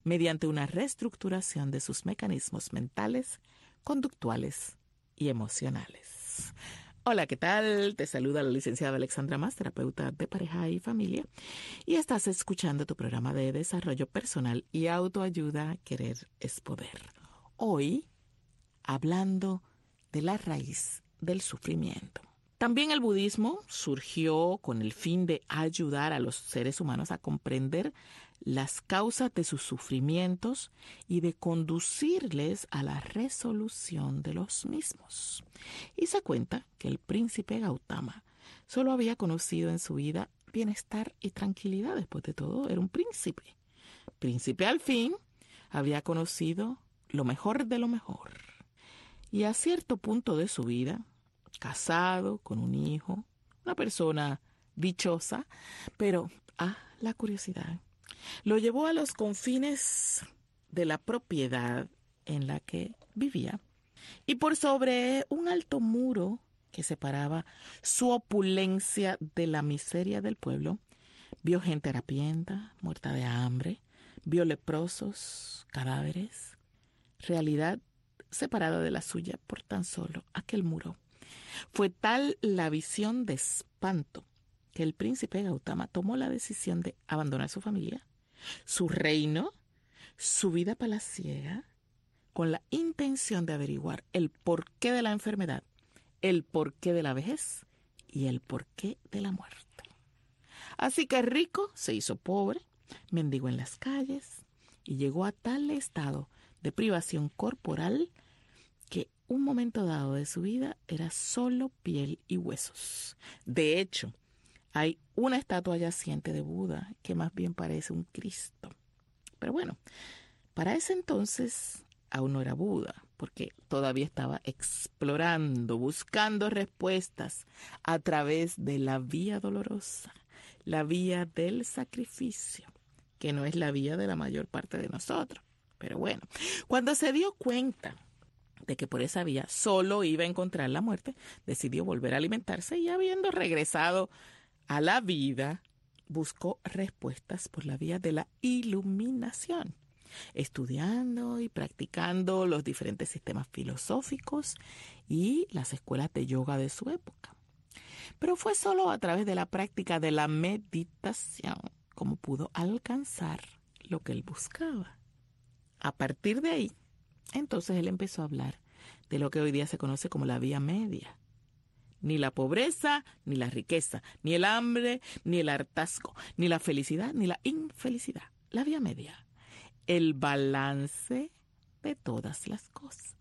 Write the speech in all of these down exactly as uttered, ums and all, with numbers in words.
mediante una reestructuración de sus mecanismos mentales, conductuales y emocionales. Hola, ¿qué tal? Te saluda la licenciada Alexandra Mas, terapeuta de pareja y familia, y estás escuchando tu programa de desarrollo personal y autoayuda Querer es Poder. Hoy, hablando de la raíz del sufrimiento. También el budismo surgió con el fin de ayudar a los seres humanos a comprender las causas de sus sufrimientos y de conducirles a la resolución de los mismos. Y se cuenta que el príncipe Gautama solo había conocido en su vida bienestar y tranquilidad. Después de todo, era un príncipe. Príncipe al fin, había conocido lo mejor de lo mejor. Y a cierto punto de su vida, casado, con un hijo, una persona dichosa, pero ah, la curiosidad lo llevó a los confines de la propiedad en la que vivía, y por sobre un alto muro que separaba su opulencia de la miseria del pueblo, vio gente harapienta, muerta de hambre, vio leprosos, cadáveres, realidad separada de la suya por tan solo aquel muro. Fue tal la visión de espanto que el príncipe Gautama tomó la decisión de abandonar su familia, su reino, su vida palaciega, con la intención de averiguar el porqué de la enfermedad, el porqué de la vejez y el porqué de la muerte. Así que rico se hizo pobre, mendigó en las calles y llegó a tal estado de privación corporal que un momento dado de su vida era solo piel y huesos. De hecho, hay una estatua yaciente de Buda que más bien parece un Cristo. Pero bueno, para ese entonces aún no era Buda, porque todavía estaba explorando, buscando respuestas a través de la vía dolorosa, la vía del sacrificio, que no es la vía de la mayor parte de nosotros. Pero bueno, cuando se dio cuenta de que por esa vía solo iba a encontrar la muerte, decidió volver a alimentarse y, habiendo regresado a la vida, buscó respuestas por la vía de la iluminación, estudiando y practicando los diferentes sistemas filosóficos y las escuelas de yoga de su época. Pero fue solo a través de la práctica de la meditación como pudo alcanzar lo que él buscaba. A partir de ahí, entonces él empezó a hablar de lo que hoy día se conoce como la vía media. Ni la pobreza, ni la riqueza, ni el hambre, ni el hartazgo, ni la felicidad, ni la infelicidad. La vía media. El balance de todas las cosas.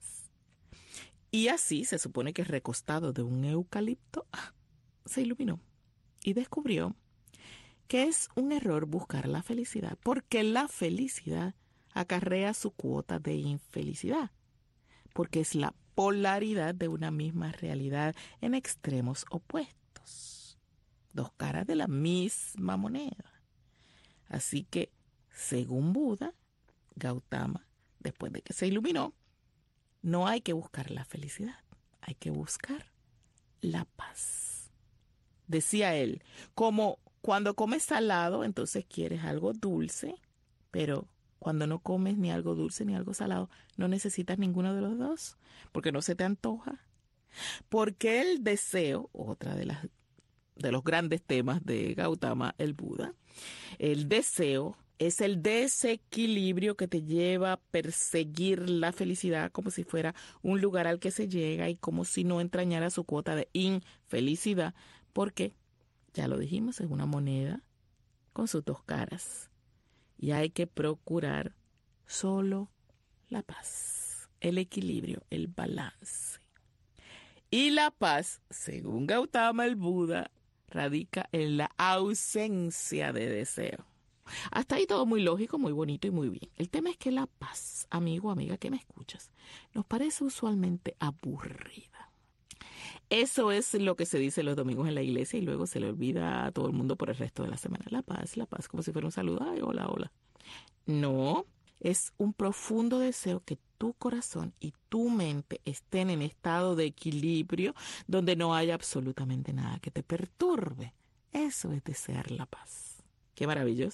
Y así se supone que recostado de un eucalipto, se iluminó y descubrió que es un error buscar la felicidad, porque la felicidad acarrea su cuota de infelicidad, porque es la polaridad de una misma realidad en extremos opuestos, dos caras de la misma moneda. Así que, según Buda, Gautama, después de que se iluminó, no hay que buscar la felicidad, hay que buscar la paz. Decía él, como cuando comes salado, entonces quieres algo dulce, pero cuando no comes ni algo dulce ni algo salado, no necesitas ninguno de los dos, porque no se te antoja. Porque el deseo, otra de las de los grandes temas de Gautama, el Buda, el deseo es el desequilibrio que te lleva a perseguir la felicidad como si fuera un lugar al que se llega y como si no entrañara su cuota de infelicidad, porque, ya lo dijimos, es una moneda con sus dos caras. Y hay que procurar solo la paz, el equilibrio, el balance. Y la paz, según Gautama el Buda, radica en la ausencia de deseo. Hasta ahí todo muy lógico, muy bonito y muy bien. El tema es que la paz, amigo, amiga, que me escuchas, nos parece usualmente aburrida. Eso es lo que se dice los domingos en la iglesia y luego se le olvida a todo el mundo por el resto de la semana. La paz, la paz, como si fuera un saludo. Ay, hola, hola. No, es un profundo deseo que tu corazón y tu mente estén en estado de equilibrio donde no haya absolutamente nada que te perturbe. Eso es desear la paz. Qué maravillosa.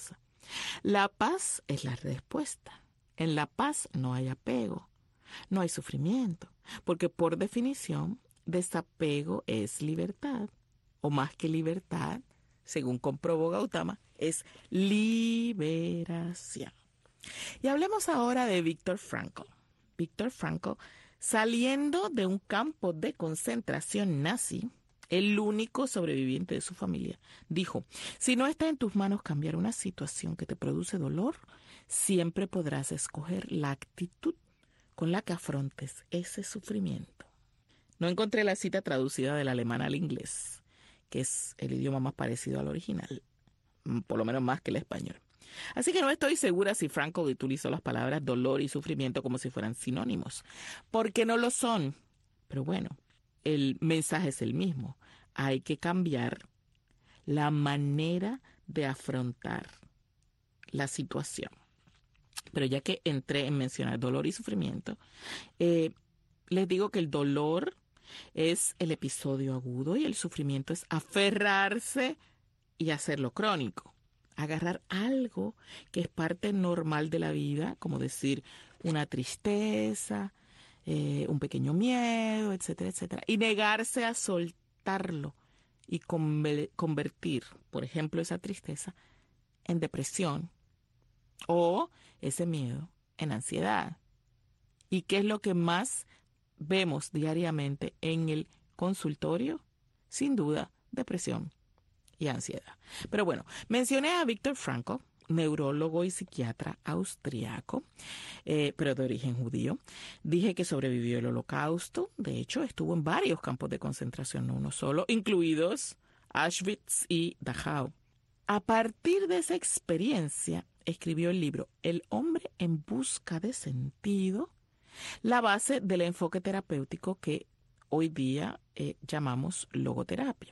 La paz es la respuesta. En la paz no hay apego, no hay sufrimiento, porque por definición, desapego es libertad, o más que libertad, según comprobó Gautama, es liberación. Y hablemos ahora de Viktor Frankl. Viktor Frankl, saliendo de un campo de concentración nazi, el único sobreviviente de su familia, dijo: si no está en tus manos cambiar una situación que te produce dolor, siempre podrás escoger la actitud con la que afrontes ese sufrimiento. No encontré la cita traducida del alemán al inglés, que es el idioma más parecido al original, por lo menos más que el español. Así que no estoy segura si Frankl utilizó las palabras dolor y sufrimiento como si fueran sinónimos, porque no lo son. Pero bueno, el mensaje es el mismo. Hay que cambiar la manera de afrontar la situación. Pero ya que entré en mencionar dolor y sufrimiento, eh, les digo que el dolor es el episodio agudo y el sufrimiento es aferrarse y hacerlo crónico. Agarrar algo que es parte normal de la vida, como decir una tristeza, eh, un pequeño miedo, etcétera, etcétera, y negarse a soltarlo y convertir, por ejemplo, esa tristeza en depresión o ese miedo en ansiedad. ¿Y qué es lo que más vemos diariamente en el consultorio? Sin duda, depresión y ansiedad. Pero bueno, mencioné a Viktor Frankl, neurólogo y psiquiatra austriaco, eh, pero de origen judío. Dije que sobrevivió el Holocausto. De hecho, estuvo en varios campos de concentración, no uno solo, incluidos Auschwitz y Dachau. A partir de esa experiencia, escribió el libro El hombre en busca de sentido, la base del enfoque terapéutico que hoy día eh, llamamos logoterapia.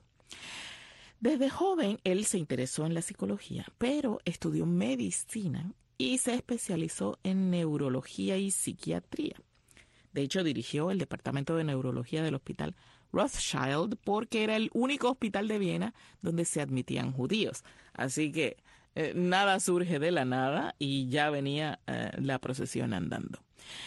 Desde joven, él se interesó en la psicología, pero estudió medicina y se especializó en neurología y psiquiatría. De hecho, dirigió el departamento de neurología del hospital Rothschild porque era el único hospital de Viena donde se admitían judíos. Así que eh, nada surge de la nada y ya venía eh, la procesión andando.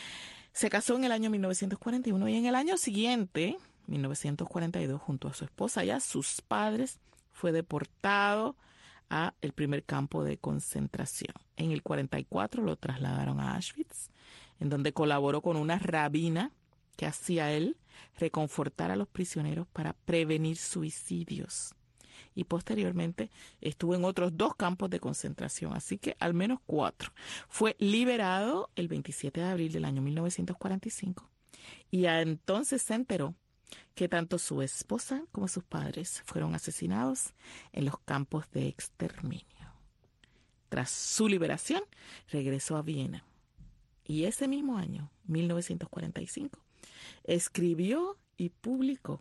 Se casó en el año mil novecientos cuarenta y uno y en el año siguiente, mil novecientos cuarenta y dos, junto a su esposa y a sus padres, fue deportado a el primer campo de concentración. En el cuarenta y cuatro lo trasladaron a Auschwitz, en donde colaboró con una rabina que hacía él reconfortar a los prisioneros para prevenir suicidios. Y posteriormente estuvo en otros dos campos de concentración, así que al menos cuatro. Fue liberado el veintisiete de abril del año mil novecientos cuarenta y cinco y entonces se enteró que tanto su esposa como sus padres fueron asesinados en los campos de exterminio. Tras su liberación, regresó a Viena y ese mismo año, mil novecientos cuarenta y cinco, escribió y publicó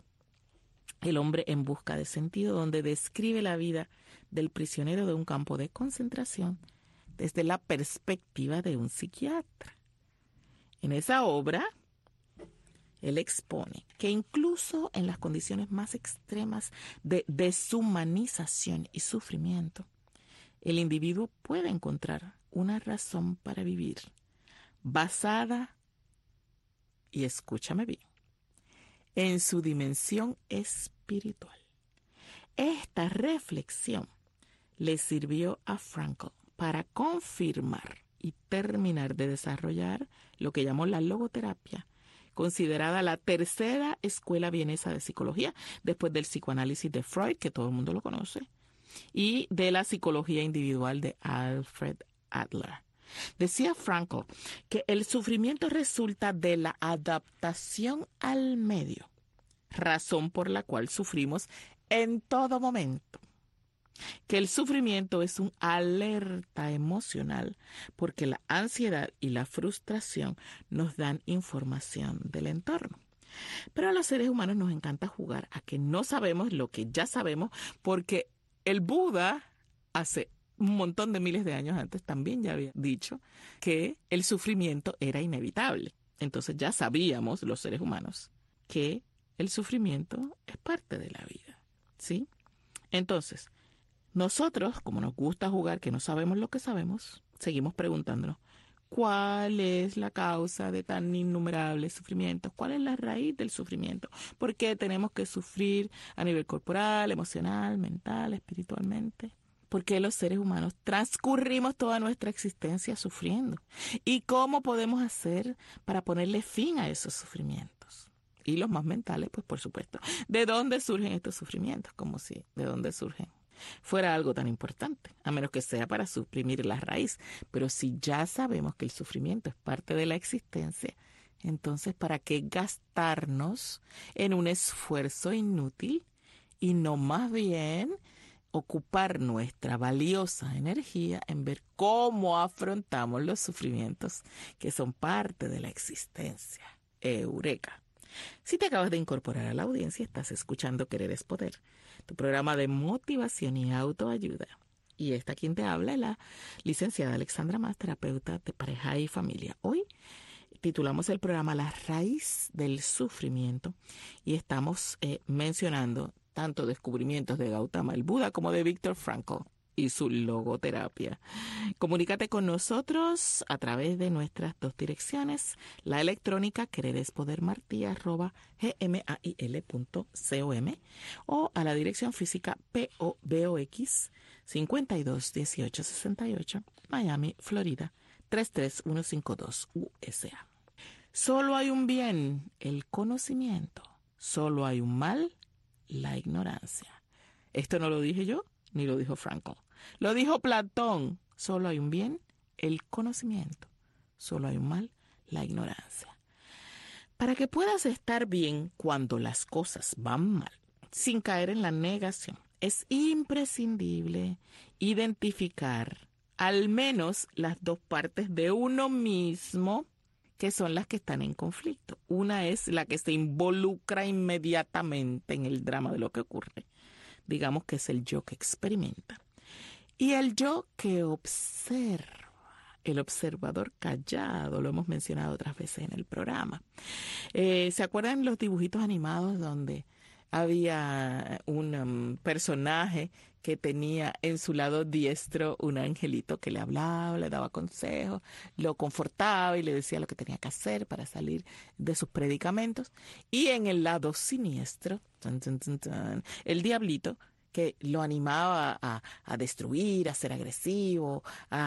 El hombre en busca de sentido, donde describe la vida del prisionero de un campo de concentración desde la perspectiva de un psiquiatra. En esa obra, él expone que incluso en las condiciones más extremas de deshumanización y sufrimiento, el individuo puede encontrar una razón para vivir basada, y escúchame bien, en su dimensión espiritual. Esta reflexión le sirvió a Frankl para confirmar y terminar de desarrollar lo que llamó la logoterapia, considerada la tercera escuela vienesa de psicología, después del psicoanálisis de Freud, que todo el mundo lo conoce, y de la psicología individual de Alfred Adler. Decía Frankl que el sufrimiento resulta de la adaptación al medio, razón por la cual sufrimos en todo momento. Que el sufrimiento es un alerta emocional porque la ansiedad y la frustración nos dan información del entorno. Pero a los seres humanos nos encanta jugar a que no sabemos lo que ya sabemos, porque el Buda hace un montón de miles de años antes también ya había dicho que el sufrimiento era inevitable. Entonces ya sabíamos los seres humanos que el sufrimiento es parte de la vida, ¿sí? Entonces, Nosotros, como nos gusta jugar que no sabemos lo que sabemos, seguimos preguntándonos, ¿cuál es la causa de tan innumerables sufrimientos? ¿Cuál es la raíz del sufrimiento? ¿Por qué tenemos que sufrir a nivel corporal, emocional, mental, espiritualmente? ¿Por qué los seres humanos transcurrimos toda nuestra existencia sufriendo? ¿Y cómo podemos hacer para ponerle fin a esos sufrimientos? Y los más mentales, pues por supuesto. ¿De dónde surgen estos sufrimientos? Como si, ¿de dónde surgen? Fuera algo tan importante, a menos que sea para suprimir la raíz. Pero si ya sabemos que el sufrimiento es parte de la existencia, entonces ¿para qué gastarnos en un esfuerzo inútil y no más bien ocupar nuestra valiosa energía en ver cómo afrontamos los sufrimientos que son parte de la existencia? Eureka. Si te acabas de incorporar a la audiencia, estás escuchando Querer es Poder, tu programa de motivación y autoayuda. Y esta quien te habla es la licenciada Alexandra Mas, terapeuta de pareja y familia. Hoy titulamos el programa La raíz del sufrimiento y estamos eh, mencionando tanto descubrimientos de Gautama el Buda como de Viktor Frankl y su logoterapia. Comunícate con nosotros a través de nuestras dos direcciones, la electrónica quererespodermarti arroba gmail punto com o a la dirección física P O Box cincuenta y dos dieciocho sesenta y ocho, Miami, Florida tres tres uno cinco dos U S A. Solo hay un bien, el conocimiento. Solo hay un mal, la ignorancia. Esto no lo dije yo, ni lo dijo Frankl. Lo dijo Platón. Solo hay un bien, el conocimiento. Solo hay un mal, la ignorancia. Para que puedas estar bien cuando las cosas van mal, sin caer en la negación, es imprescindible identificar al menos las dos partes de uno mismo que son las que están en conflicto. Una es la que se involucra inmediatamente en el drama de lo que ocurre. Digamos que es el yo que experimenta. Y el yo que observa, el observador callado, lo hemos mencionado otras veces en el programa. Eh, ¿Se acuerdan los dibujitos animados donde había un um, personaje que tenía en su lado diestro un angelito que le hablaba, le daba consejos, lo confortaba y le decía lo que tenía que hacer para salir de sus predicamentos? Y en el lado siniestro, tan, tan, tan, tan, el diablito, que lo animaba a, a destruir, a ser agresivo,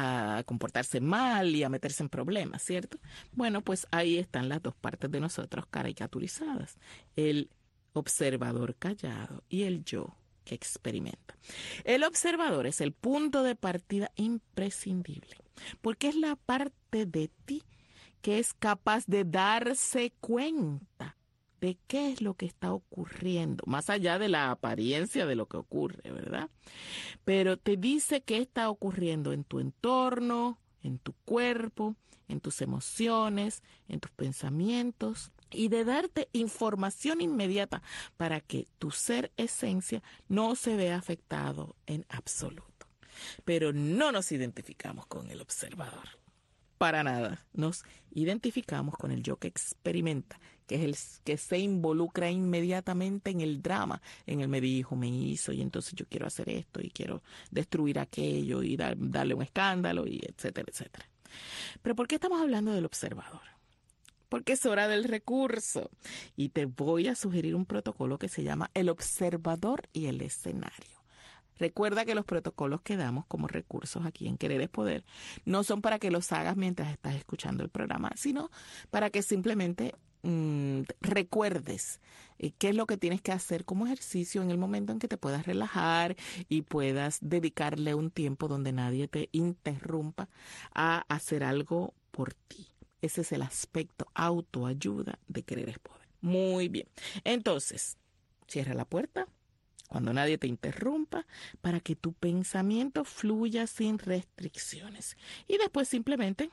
a comportarse mal y a meterse en problemas, ¿cierto? Bueno, pues ahí están las dos partes de nosotros caricaturizadas. El observador callado y el yo que experimenta. El observador es el punto de partida imprescindible, porque es la parte de ti que es capaz de darse cuenta de qué es lo que está ocurriendo, más allá de la apariencia de lo que ocurre, ¿verdad? Pero te dice qué está ocurriendo en tu entorno, en tu cuerpo, en tus emociones, en tus pensamientos, y de darte información inmediata para que tu ser esencia no se vea afectado en absoluto. Pero no nos identificamos con el observador. Para nada. Nos identificamos con el yo que experimenta, que es el que se involucra inmediatamente en el drama, en el me dijo, me hizo, y entonces yo quiero hacer esto y quiero destruir aquello y dar, darle un escándalo, y etcétera, etcétera. Pero ¿por qué estamos hablando del observador? Porque es hora del recurso. Y te voy a sugerir un protocolo que se llama el observador y el escenario. Recuerda que los protocolos que damos como recursos aquí en Querer es Poder no son para que los hagas mientras estás escuchando el programa, sino para que simplemente mmm, recuerdes eh, qué es lo que tienes que hacer como ejercicio en el momento en que te puedas relajar y puedas dedicarle un tiempo donde nadie te interrumpa a hacer algo por ti. Ese es el aspecto autoayuda de Querer es Poder. Muy bien. Entonces, cierra la puerta cuando nadie te interrumpa, para que tu pensamiento fluya sin restricciones. Y después simplemente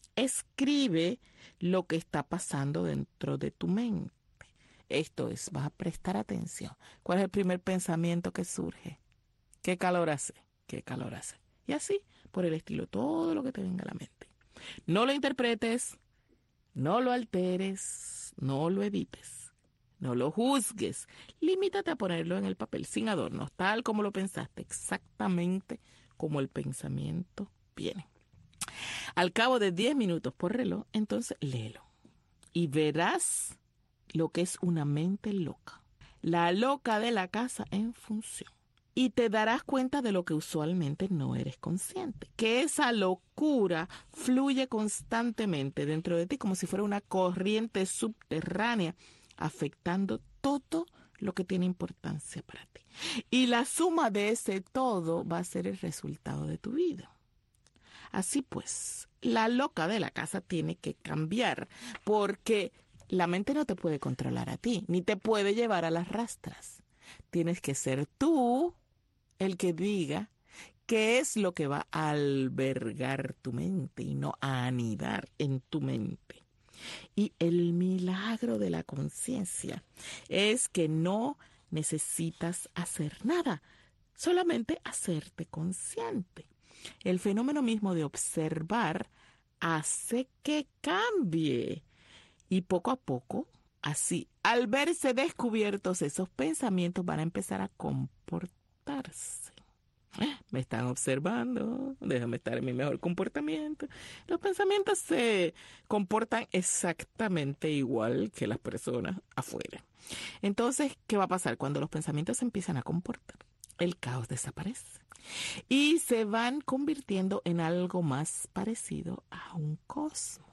escribe lo que está pasando dentro de tu mente. Esto es, vas a prestar atención. ¿Cuál es el primer pensamiento que surge? ¿Qué calor hace? ¿Qué calor hace? Y así, por el estilo, todo lo que te venga a la mente. No lo interpretes, no lo alteres, no lo edites. No lo juzgues. Limítate a ponerlo en el papel sin adornos, tal como lo pensaste, exactamente como el pensamiento viene. Al cabo de diez minutos por reloj, entonces léelo y verás lo que es una mente loca. La loca de la casa en función. Y te darás cuenta de lo que usualmente no eres consciente. Que esa locura fluye constantemente dentro de ti como si fuera una corriente subterránea, afectando todo lo que tiene importancia para ti. Y la suma de ese todo va a ser el resultado de tu vida. Así pues, la loca de la casa tiene que cambiar, porque la mente no te puede controlar a ti, ni te puede llevar a las rastras. Tienes que ser tú el que diga qué es lo que va a albergar tu mente y no a anidar en tu mente. Y el milagro de la conciencia es que no necesitas hacer nada, solamente hacerte consciente. El fenómeno mismo de observar hace que cambie. Y poco a poco, así, al verse descubiertos esos pensamientos van a empezar a comportarse. Me están observando, déjame estar en mi mejor comportamiento. Los pensamientos se comportan exactamente igual que las personas afuera. Entonces, ¿qué va a pasar cuando los pensamientos se empiezan a comportar? El caos desaparece y se van convirtiendo en algo más parecido a un cosmos.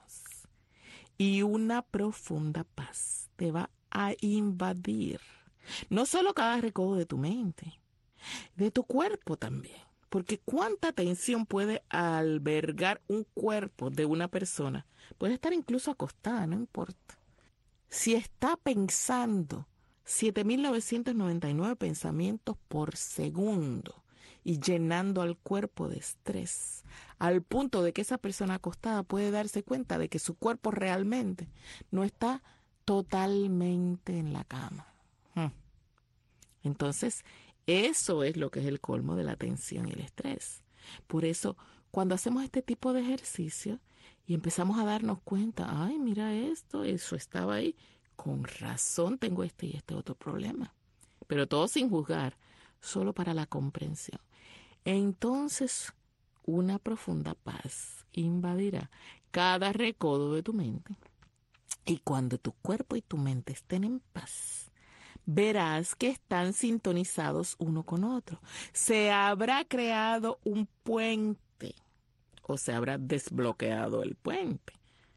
Y una profunda paz te va a invadir. No solo cada recodo de tu mente, de tu cuerpo también. Porque cuánta tensión puede albergar un cuerpo de una persona. Puede estar incluso acostada, no importa. Si está pensando siete mil novecientos noventa y nueve pensamientos por segundo y llenando al cuerpo de estrés, al punto de que esa persona acostada puede darse cuenta de que su cuerpo realmente no está totalmente en la cama. Hmm. Entonces, eso es lo que es el colmo de la tensión y el estrés. Por eso, cuando hacemos este tipo de ejercicio y empezamos a darnos cuenta, ay, mira esto, eso estaba ahí, con razón tengo este y este otro problema. Pero todo sin juzgar, solo para la comprensión. Entonces, una profunda paz invadirá cada recodo de tu mente. Y cuando tu cuerpo y tu mente estén en paz, verás que están sintonizados uno con otro. Se habrá creado un puente o se habrá desbloqueado el puente.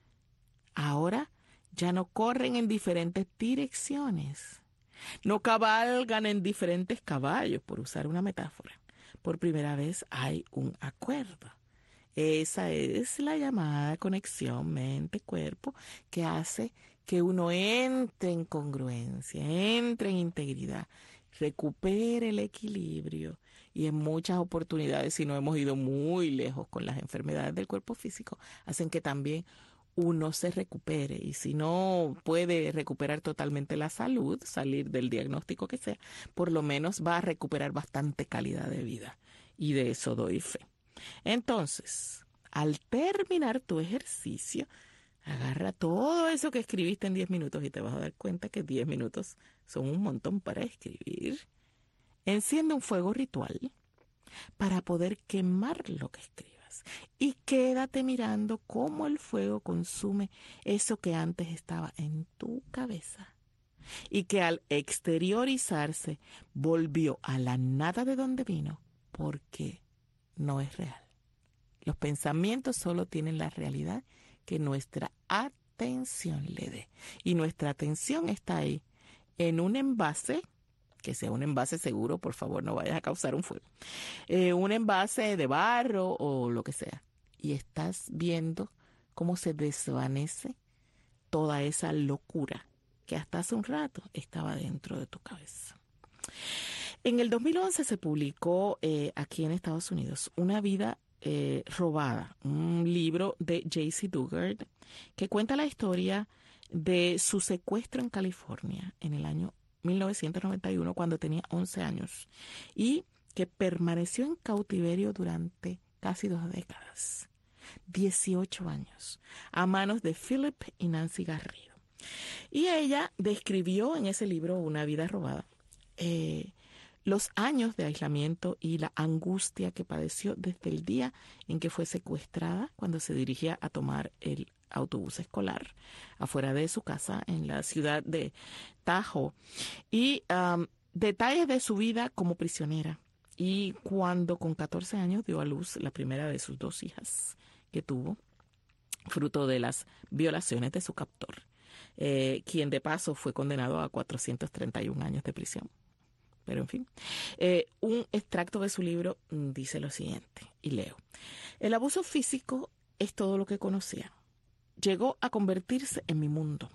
Ahora ya no corren en diferentes direcciones. No cabalgan en diferentes caballos, por usar una metáfora. Por primera vez hay un acuerdo. Esa es la llamada conexión mente-cuerpo que hace que uno entre en congruencia, entre en integridad, recupere el equilibrio y en muchas oportunidades, si no hemos ido muy lejos con las enfermedades del cuerpo físico, hacen que también uno se recupere y si no puede recuperar totalmente la salud, salir del diagnóstico que sea, por lo menos va a recuperar bastante calidad de vida y de eso doy fe. Entonces, al terminar tu ejercicio, agarra todo eso que escribiste en diez minutos y te vas a dar cuenta que diez minutos son un montón para escribir. Enciende un fuego ritual para poder quemar lo que escribas y quédate mirando cómo el fuego consume eso que antes estaba en tu cabeza y que al exteriorizarse volvió a la nada de donde vino porque no es real. Los pensamientos solo tienen la realidad que nuestra atención le dé. Y nuestra atención está ahí, en un envase, que sea un envase seguro, por favor, no vayas a causar un fuego. Eh, un envase de barro o lo que sea. Y estás viendo cómo se desvanece toda esa locura que hasta hace un rato estaba dentro de tu cabeza. En el dos mil once se publicó eh, aquí en Estados Unidos Una vida eh, robada, un libro de J C Dugard que cuenta la historia de su secuestro en California en el año mil novecientos noventa y uno cuando tenía once años y que permaneció en cautiverio durante casi dos décadas, dieciocho años, a manos de Philip y Nancy Garrido. Y ella describió en ese libro, Una vida robada, eh, los años de aislamiento y la angustia que padeció desde el día en que fue secuestrada cuando se dirigía a tomar el autobús escolar afuera de su casa en la ciudad de Tahoe. Y um, detalles de su vida como prisionera y cuando con catorce años dio a luz la primera de sus dos hijas que tuvo, fruto de las violaciones de su captor, eh, quien de paso fue condenado a cuatrocientos treinta y un años de prisión. Pero en fin, eh, un extracto de su libro dice lo siguiente, y leo: el abuso físico es todo lo que conocía. Llegó a convertirse en mi mundo.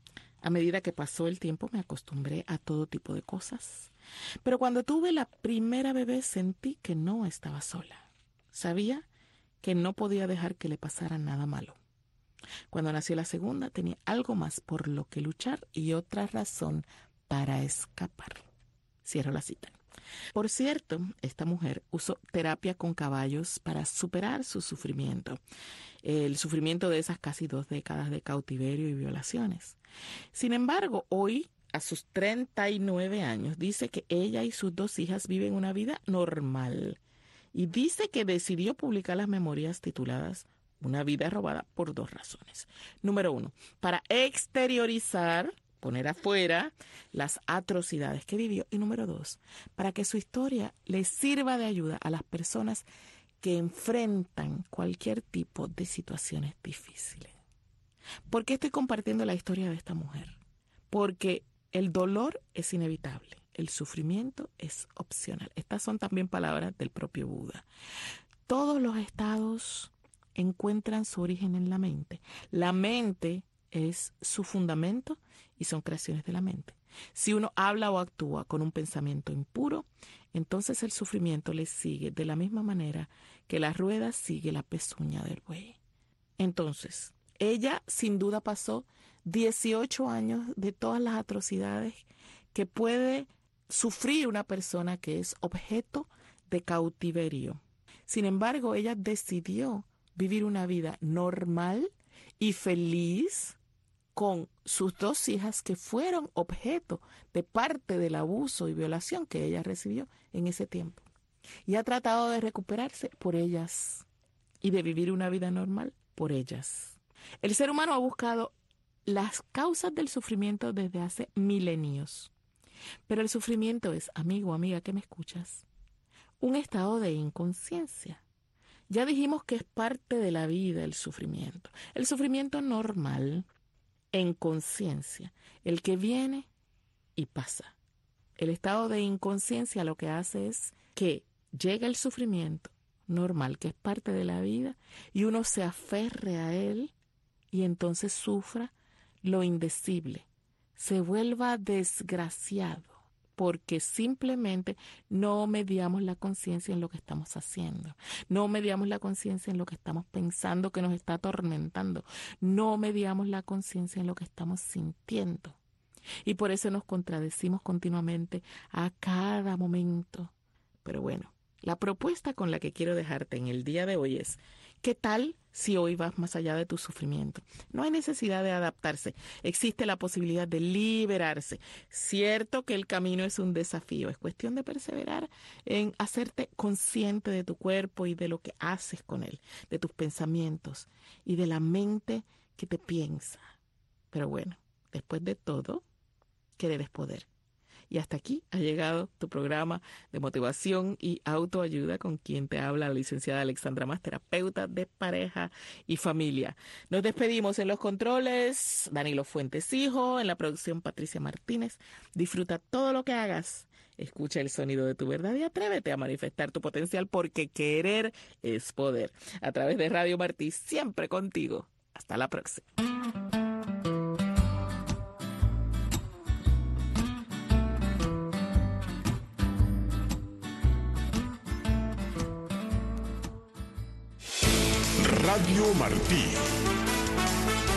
A medida que pasó el tiempo me acostumbré a todo tipo de cosas. Pero cuando tuve la primera bebé sentí que no estaba sola. Sabía que no podía dejar que le pasara nada malo. Cuando nació la segunda tenía algo más por lo que luchar y otra razón para escapar. Cierro la cita. Por cierto, esta mujer usó terapia con caballos para superar su sufrimiento, el sufrimiento de esas casi dos décadas de cautiverio y violaciones. Sin embargo, hoy, a sus treinta y nueve años, dice que ella y sus dos hijas viven una vida normal y dice que decidió publicar las memorias tituladas Una vida robada por dos razones. Número uno, para exteriorizar, poner afuera las atrocidades que vivió. Y número dos, para que su historia le sirva de ayuda a las personas que enfrentan cualquier tipo de situaciones difíciles. ¿Por qué estoy compartiendo la historia de esta mujer? Porque el dolor es inevitable, el sufrimiento es opcional. Estas son también palabras del propio Buda. Todos los estados encuentran su origen en la mente. La mente es su fundamento y son creaciones de la mente. Si uno habla o actúa con un pensamiento impuro, entonces el sufrimiento le sigue de la misma manera que la rueda sigue la pezuña del buey. Entonces, ella sin duda pasó dieciocho años de todas las atrocidades que puede sufrir una persona que es objeto de cautiverio. Sin embargo, ella decidió vivir una vida normal y feliz con sus dos hijas que fueron objeto de parte del abuso y violación que ella recibió en ese tiempo. Y ha tratado de recuperarse por ellas y de vivir una vida normal por ellas. El ser humano ha buscado las causas del sufrimiento desde hace milenios. Pero el sufrimiento es, amigo, amiga, que me escuchas, un estado de inconsciencia. Ya dijimos que es parte de la vida el sufrimiento. El sufrimiento normal, en conciencia, el que viene y pasa. El estado de inconsciencia lo que hace es que llega el sufrimiento normal, que es parte de la vida, y uno se aferre a él y entonces sufra lo indecible, se vuelva desgraciado, porque simplemente no mediamos la conciencia en lo que estamos haciendo, no mediamos la conciencia en lo que estamos pensando que nos está atormentando, no mediamos la conciencia en lo que estamos sintiendo. Y por eso nos contradecimos continuamente a cada momento. Pero bueno, la propuesta con la que quiero dejarte en el día de hoy es: ¿qué tal si hoy vas más allá de tu sufrimiento? No hay necesidad de adaptarse. Existe la posibilidad de liberarse. Cierto que el camino es un desafío. Es cuestión de perseverar en hacerte consciente de tu cuerpo y de lo que haces con él, de tus pensamientos y de la mente que te piensa. Pero bueno, después de todo, querer es poder. Y hasta aquí ha llegado tu programa de motivación y autoayuda con quien te habla la licenciada Alexandra Mas, terapeuta de pareja y familia. Nos despedimos en los controles, Danilo Fuentes Hijo, en la producción Patricia Martínez. Disfruta todo lo que hagas. Escucha el sonido de tu verdad y atrévete a manifestar tu potencial, porque querer es poder. A través de Radio Martí, siempre contigo. Hasta la próxima. Radio Martí.